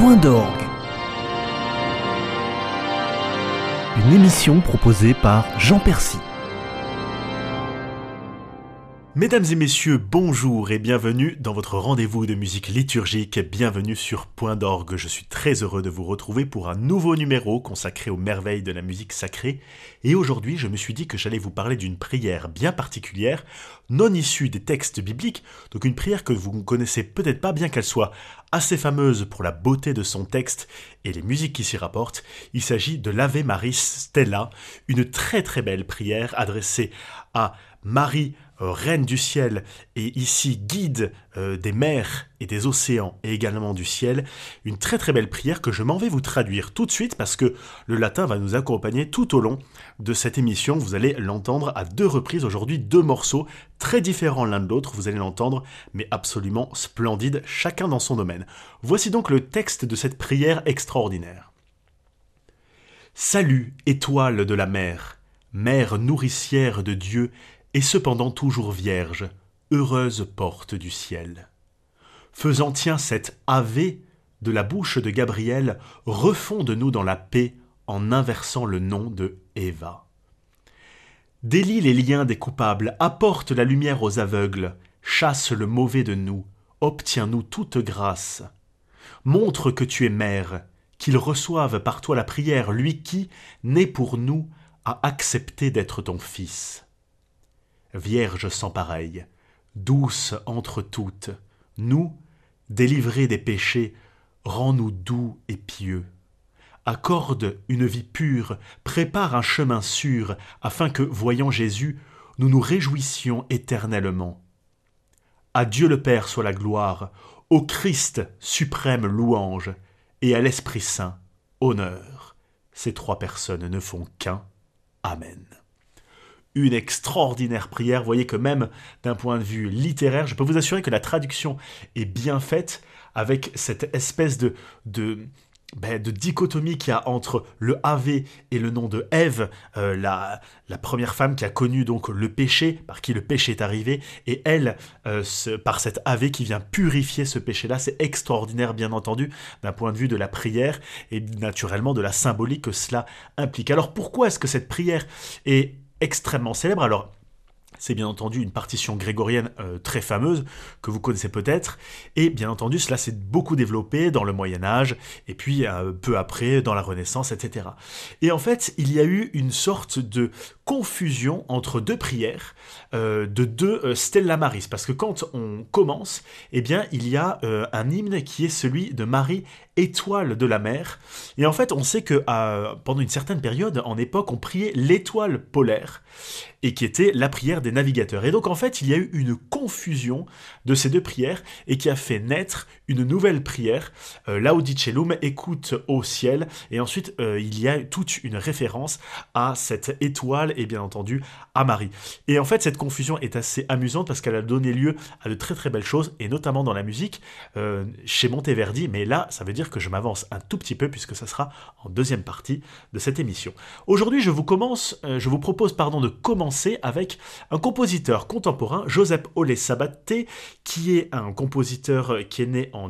Point d'orgue. Une émission proposée par Jean Percy. Mesdames et messieurs, bonjour et bienvenue dans votre rendez-vous de musique liturgique. Bienvenue sur Point d'orgue. Je suis très heureux de vous retrouver pour un nouveau numéro consacré aux merveilles de la musique sacrée. Et aujourd'hui, je me suis dit que j'allais vous parler d'une prière bien particulière, non issue des textes bibliques, donc une prière que vous ne connaissez peut-être pas, bien qu'elle soit assez fameuse pour la beauté de son texte et les musiques qui s'y rapportent. Il s'agit de l'Ave Maris Stella, une très très belle prière adressée à Marie, reine du ciel, et ici guide des mers et des océans, et également du ciel. Une très très belle prière que je m'en vais vous traduire tout de suite, parce que le latin va nous accompagner tout au long de cette émission. Vous allez l'entendre à 2 reprises aujourd'hui, 2 morceaux très différents l'un de l'autre, vous allez l'entendre, mais absolument splendides, chacun dans son domaine. Voici donc le texte de cette prière extraordinaire. Salut, étoile de la mer, mère nourricière de Dieu, et cependant toujours vierge, heureuse porte du ciel. Faisant tien cette Ave de la bouche de Gabriel, refonde-nous dans la paix en inversant le nom de Eva. Délie les liens des coupables, apporte la lumière aux aveugles, chasse le mauvais de nous, obtiens-nous toute grâce. Montre que tu es mère, qu'il reçoive par toi la prière, lui qui, né pour nous, a accepté d'être ton fils. Vierge sans pareille, douce entre toutes, nous, délivrés des péchés, rends-nous doux et pieux. Accorde une vie pure, prépare un chemin sûr, afin que, voyant Jésus, nous nous réjouissions éternellement. À Dieu le Père soit la gloire, au Christ suprême louange, et à l'Esprit Saint honneur. Ces 3 personnes ne font qu'un. Amen. Une extraordinaire prière, vous voyez que même d'un point de vue littéraire, je peux vous assurer que la traduction est bien faite avec cette espèce de dichotomie qu'il y a entre le Ave et le nom de Ève, la première femme qui a connu donc le péché, par qui le péché est arrivé, et elle, par cette Ave qui vient purifier ce péché-là. C'est extraordinaire, bien entendu, d'un point de vue de la prière et naturellement de la symbolique que cela implique. Alors pourquoi est-ce que cette prière est extrêmement célèbre? Alors, c'est bien entendu une partition grégorienne très fameuse, que vous connaissez peut-être, et bien entendu cela s'est beaucoup développé dans le Moyen-Âge, et puis peu après dans la Renaissance, etc. Et en fait, il y a eu une sorte de confusion entre 2 prières, de 2 Stella Maris, parce que quand on commence, eh bien, il y a un hymne qui est celui de Marie, étoile de la mer, et en fait, on sait que pendant une certaine période, en époque, on priait l'étoile polaire, et qui était la prière des navigateurs. Et donc en fait, il y a eu une confusion de ces 2 prières et qui a fait naître une nouvelle prière, Laudice Celum, écoute au ciel, et ensuite il y a toute une référence à cette étoile et bien entendu à Marie. Et en fait, cette confusion est assez amusante parce qu'elle a donné lieu à de très très belles choses, et notamment dans la musique, chez Monteverdi, mais là, ça veut dire que je m'avance un tout petit peu puisque ça sera en deuxième partie de cette émission. Aujourd'hui, je vous propose de commencer avec un compositeur contemporain, Josep Olé Sabaté, qui est un compositeur qui est né en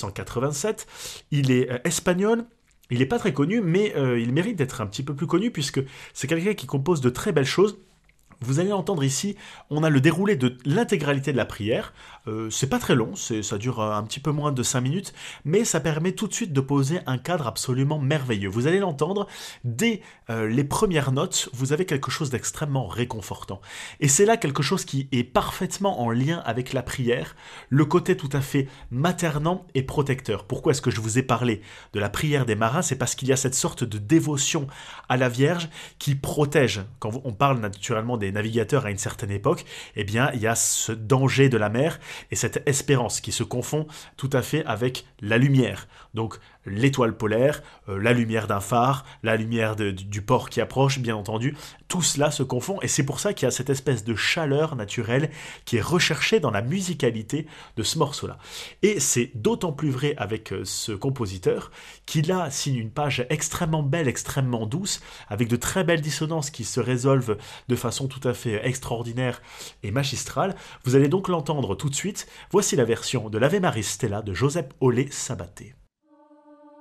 1987. Il est espagnol. Il n'est pas très connu, mais il mérite d'être un petit peu plus connu puisque c'est quelqu'un qui compose de très belles choses. Vous allez entendre ici, on a le déroulé de l'intégralité de la prière. C'est pas très long, ça dure un petit peu moins de 5 minutes, mais ça permet tout de suite de poser un cadre absolument merveilleux. Vous allez l'entendre, dès les premières notes, vous avez quelque chose d'extrêmement réconfortant. Et c'est là quelque chose qui est parfaitement en lien avec la prière, le côté tout à fait maternant et protecteur. Pourquoi est-ce que je vous ai parlé de la prière des marins? C'est parce qu'il y a cette sorte de dévotion à la Vierge qui protège. Quand on parle naturellement des navigateurs à une certaine époque, eh bien, il y a ce danger de la mer et cette espérance qui se confond tout à fait avec la lumière. Donc, l'étoile polaire, la lumière d'un phare, la lumière du port qui approche, bien entendu, tout cela se confond et c'est pour ça qu'il y a cette espèce de chaleur naturelle qui est recherchée dans la musicalité de ce morceau-là. Et c'est d'autant plus vrai avec ce compositeur qui là signe une page extrêmement belle, extrêmement douce, avec de très belles dissonances qui se résolvent de façon tout à fait extraordinaire et magistrale. Vous allez donc l'entendre tout de suite. Voici la version de l'Ave Maris Stella de Josep Olé Sabaté.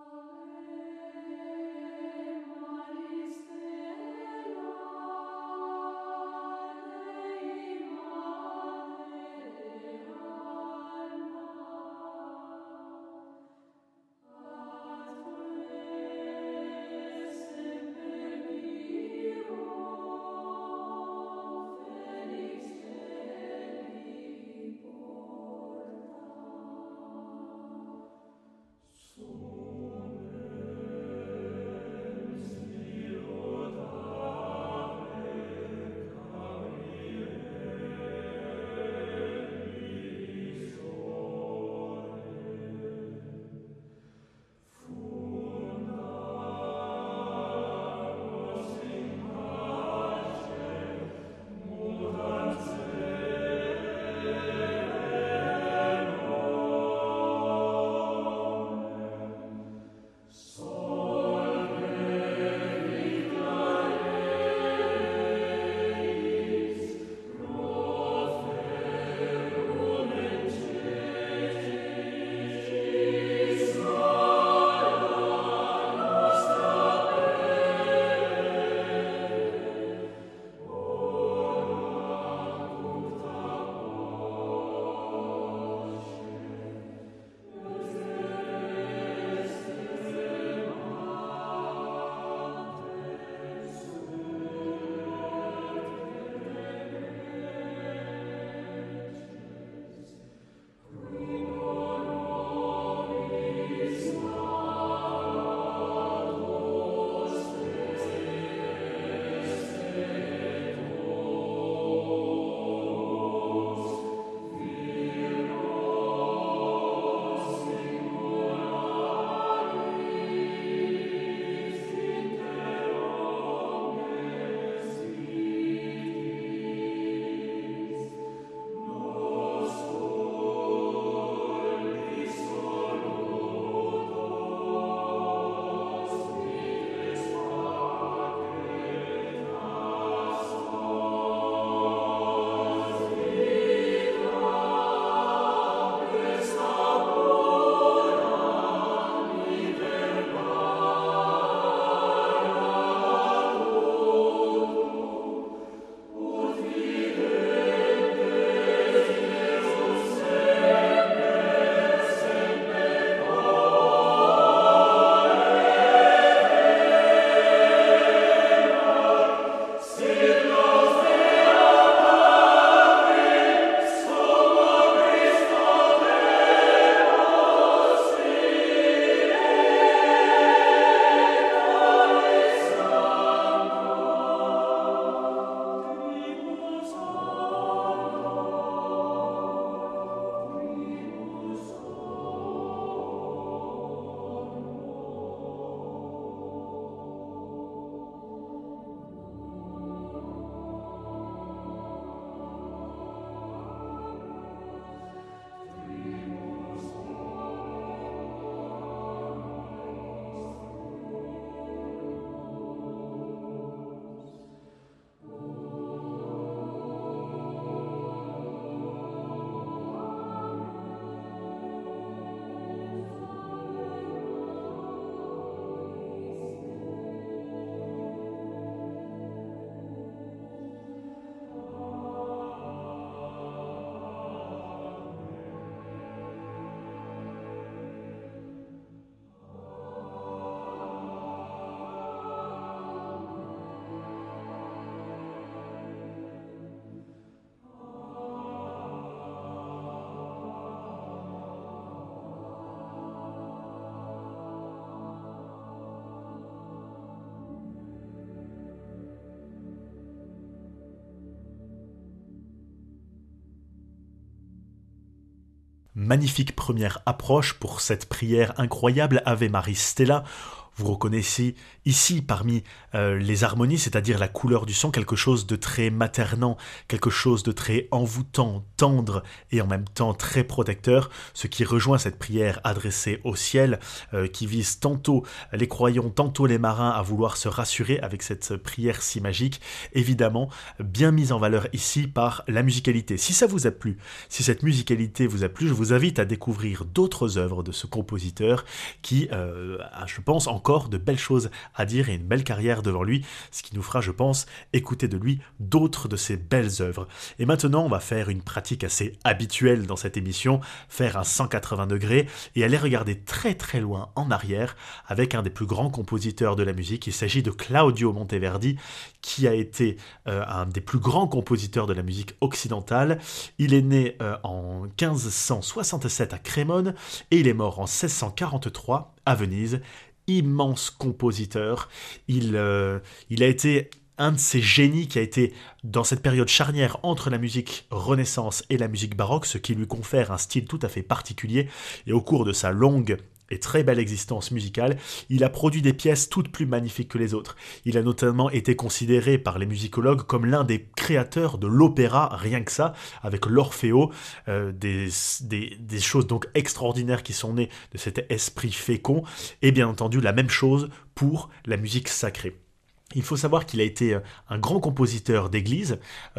magnifique première approche pour cette prière incroyable Ave Maris Stella. Vous reconnaissez ici, parmi les harmonies, c'est-à-dire la couleur du son, quelque chose de très maternant, quelque chose de très envoûtant, tendre et en même temps très protecteur, ce qui rejoint cette prière adressée au ciel, qui vise tantôt les croyants, tantôt les marins à vouloir se rassurer avec cette prière si magique, évidemment bien mise en valeur ici par la musicalité. Si ça vous a plu, si cette musicalité vous a plu, je vous invite à découvrir d'autres œuvres de ce compositeur qui, a, je pense, encore de belles choses à dire et une belle carrière devant lui, ce qui nous fera, je pense, écouter de lui d'autres de ses belles œuvres. Et maintenant, on va faire une pratique assez habituelle dans cette émission, faire un 180 degrés et aller regarder très très loin en arrière avec un des plus grands compositeurs de la musique. Il s'agit de Claudio Monteverdi, qui a été un des plus grands compositeurs de la musique occidentale. Il est né en 1567 à Crémone et il est mort en 1643 à Venise. Immense compositeur, il a été un de ces génies qui a été dans cette période charnière entre la musique Renaissance et la musique baroque, ce qui lui confère un style tout à fait particulier, et au cours de sa longue et très belle existence musicale, il a produit des pièces toutes plus magnifiques que les autres. Il a notamment été considéré par les musicologues comme l'un des créateurs de l'opéra, rien que ça, avec l'Orfeo, des choses donc extraordinaires qui sont nées de cet esprit fécond, et bien entendu la même chose pour la musique sacrée. Il faut savoir qu'il a été un grand compositeur d'église,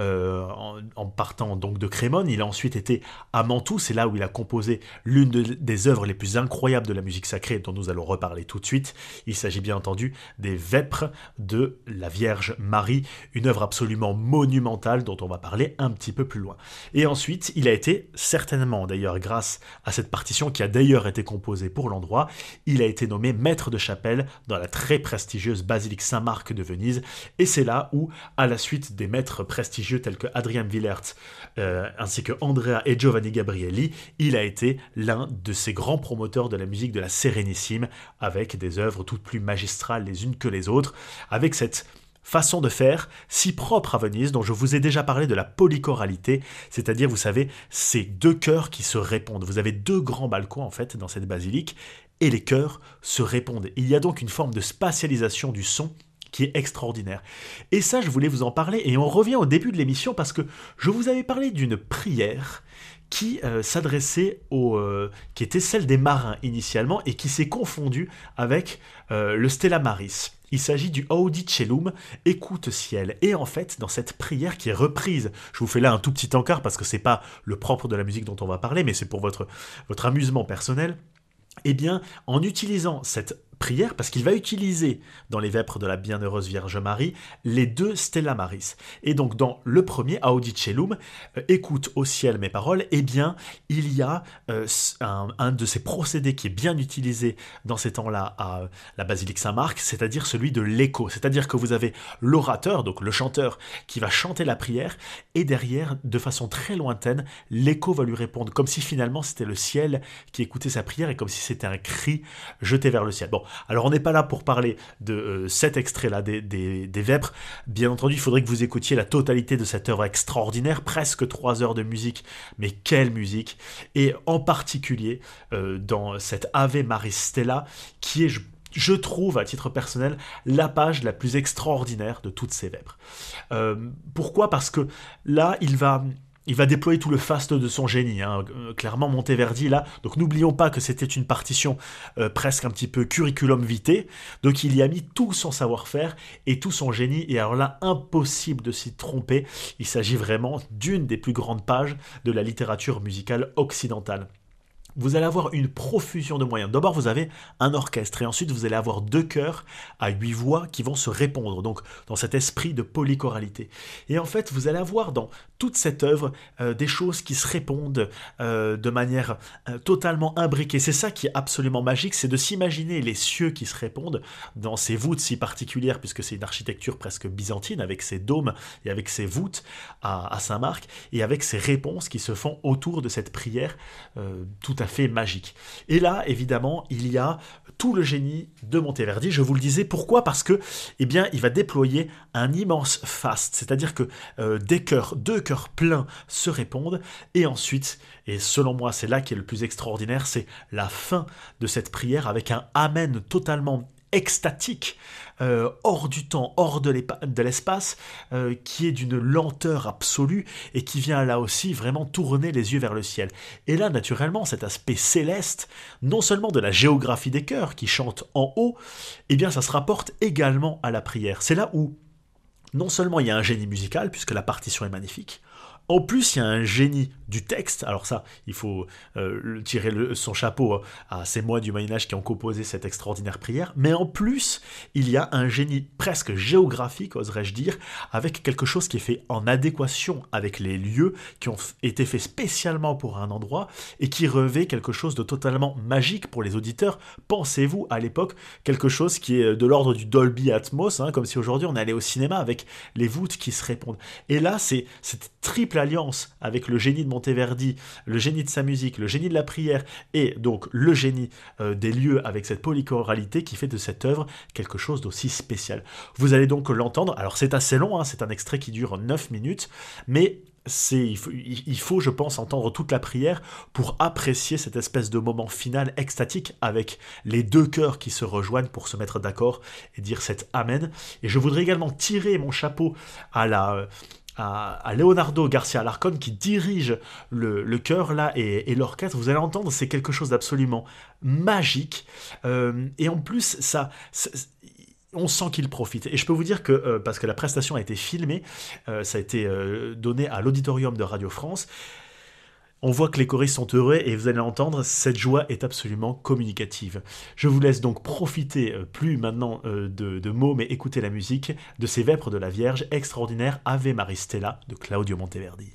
en partant donc de Crémone. Il a ensuite été à Mantoue, c'est là où il a composé l'une des œuvres les plus incroyables de la musique sacrée, dont nous allons reparler tout de suite. Il s'agit bien entendu des Vêpres de la Vierge Marie, une œuvre absolument monumentale dont on va parler un petit peu plus loin. Et ensuite, il a été, certainement d'ailleurs grâce à cette partition qui a d'ailleurs été composée pour l'endroit, il a été nommé maître de chapelle dans la très prestigieuse basilique Saint-Marc de Venise, et c'est là où, à la suite des maîtres prestigieux tels que Adrien Willaert, ainsi que Andrea et Giovanni Gabrielli, il a été l'un de ces grands promoteurs de la musique de la Sérénissime, avec des œuvres toutes plus magistrales les unes que les autres, avec cette façon de faire si propre à Venise, dont je vous ai déjà parlé de la polychoralité, c'est-à-dire, vous savez, ces deux chœurs qui se répondent. Vous avez deux grands balcons, en fait, dans cette basilique, et les chœurs se répondent. Il y a donc une forme de spatialisation du son qui est extraordinaire. Et ça, je voulais vous en parler, et on revient au début de l'émission, parce que je vous avais parlé d'une prière qui s'adressait qui était celle des marins initialement, et qui s'est confondue avec le Stella Maris. Il s'agit du Audi Celum, écoute ciel. Et en fait, dans cette prière qui est reprise, je vous fais là un tout petit encart, parce que c'est pas le propre de la musique dont on va parler, mais c'est pour votre amusement personnel, eh bien, en utilisant cette prière, parce qu'il va utiliser dans les Vêpres de la Bienheureuse Vierge Marie les deux Stella Maris. Et donc dans le premier, Audi Celum, écoute au ciel mes paroles, eh bien il y a un de ces procédés qui est bien utilisé dans ces temps-là à la basilique Saint-Marc, c'est-à-dire celui de l'écho. C'est-à-dire que vous avez l'orateur, donc le chanteur, qui va chanter la prière, et derrière, de façon très lointaine, l'écho va lui répondre, comme si finalement c'était le ciel qui écoutait sa prière, et comme si c'était un cri jeté vers le ciel. Bon, alors on n'est pas là pour parler de cet extrait-là des Vêpres. Bien entendu, il faudrait que vous écoutiez la totalité de cette œuvre extraordinaire, presque 3 heures de musique, mais quelle musique! Et en particulier dans cette Ave Maris Stella, qui est, je trouve, à titre personnel, la page la plus extraordinaire de toutes ces Vêpres. Pourquoi ? Parce que là, il va déployer tout le faste de son génie, hein. Clairement Monteverdi là, donc n'oublions pas que c'était une partition presque un petit peu curriculum vitae, donc il y a mis tout son savoir-faire et tout son génie, et alors là, impossible de s'y tromper, il s'agit vraiment d'une des plus grandes pages de la littérature musicale occidentale. Vous allez avoir une profusion de moyens. D'abord, vous avez un orchestre, et ensuite, vous allez avoir 2 chœurs à 8 voix qui vont se répondre, donc dans cet esprit de polychoralité. Et en fait, vous allez avoir dans toute cette œuvre des choses qui se répondent de manière totalement imbriquée. C'est ça qui est absolument magique, c'est de s'imaginer les cieux qui se répondent dans ces voûtes si particulières, puisque c'est une architecture presque byzantine, avec ses dômes et avec ses voûtes à Saint-Marc, et avec ces réponses qui se font autour de cette prière tout à à fait magique. Et là, évidemment, il y a tout le génie de Monteverdi. Je vous le disais, pourquoi? Parce que, eh bien, il va déployer un immense faste, c'est-à-dire que deux chœurs pleins se répondent, et ensuite, et selon moi, c'est là qui est le plus extraordinaire, c'est la fin de cette prière avec un Amen totalement extatique, hors du temps, hors de l'espace, qui est d'une lenteur absolue et qui vient là aussi vraiment tourner les yeux vers le ciel. Et là, naturellement, cet aspect céleste, non seulement de la géographie des chœurs qui chantent en haut, eh bien ça se rapporte également à la prière. C'est là où non seulement il y a un génie musical, puisque la partition est magnifique, en plus, il y a un génie du texte. Alors ça, il faut tirer son chapeau à ces moines du Moyen-Âge qui ont composé cette extraordinaire prière. Mais en plus, il y a un génie presque géographique, oserais-je dire, avec quelque chose qui est fait en adéquation avec les lieux, qui ont été faits spécialement pour un endroit, et qui revêt quelque chose de totalement magique pour les auditeurs. Pensez-vous, à l'époque, quelque chose qui est de l'ordre du Dolby Atmos, hein, comme si aujourd'hui on allait au cinéma avec les voûtes qui se répondent. Et là, c'est cette triple alliance avec le génie de Monteverdi, le génie de sa musique, le génie de la prière et donc le génie des lieux avec cette polychoralité qui fait de cette œuvre quelque chose d'aussi spécial. Vous allez donc l'entendre, alors c'est assez long, hein, c'est un extrait qui dure 9 minutes, mais il faut, je pense, entendre toute la prière pour apprécier cette espèce de moment final extatique avec les deux chœurs qui se rejoignent pour se mettre d'accord et dire cet Amen. Et je voudrais également tirer mon chapeau à Leonardo Garcia Alarcón qui dirige le chœur là et l'orchestre. Vous allez entendre, c'est quelque chose d'absolument magique. Et en plus, on sent qu'il profite. Et je peux vous dire que, parce que la prestation a été filmée, ça a été donné à l'auditorium de Radio France, on voit que les choristes sont heureux et vous allez entendre, cette joie est absolument communicative. Je vous laisse donc profiter, plus maintenant de mots, mais écoutez la musique de ces Vêpres de la Vierge extraordinaire Ave Maristella de Claudio Monteverdi.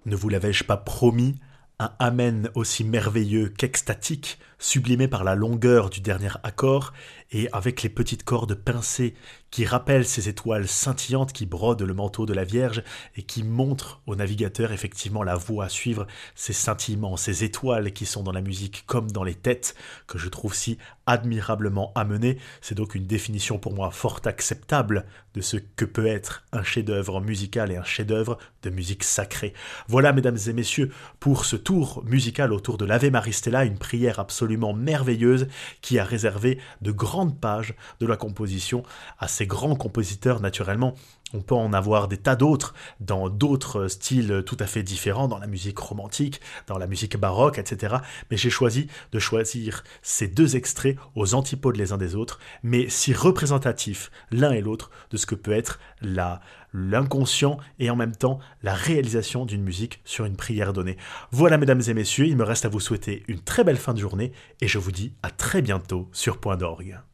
Ne vous l'avais-je pas promis un amen aussi merveilleux qu'extatique, sublimé par la longueur du dernier accord, et avec les petites cordes pincées qui rappellent ces étoiles scintillantes qui brodent le manteau de la Vierge et qui montrent au navigateur effectivement la voie à suivre, ces scintillements, ces étoiles qui sont dans la musique comme dans les têtes, que je trouve si admirablement amenées. C'est donc une définition pour moi fort acceptable de ce que peut être un chef-d'œuvre musical et un chef-d'œuvre de musique sacrée. Voilà, mesdames et messieurs, pour ce tour musical autour de l'Ave Maristella, une prière absolument merveilleuse qui a réservé de grandes pages de la composition à ces grands compositeurs. Naturellement, on peut en avoir des tas d'autres dans d'autres styles tout à fait différents, dans la musique romantique, dans la musique baroque, etc. Mais j'ai choisi de choisir ces deux extraits aux antipodes les uns des autres, mais si représentatifs l'un et l'autre de ce que peut être l'inconscient et en même temps la réalisation d'une musique sur une prière donnée. Voilà, mesdames et messieurs, il me reste à vous souhaiter une très belle fin de journée et je vous dis à très bientôt sur Point d'Orgue.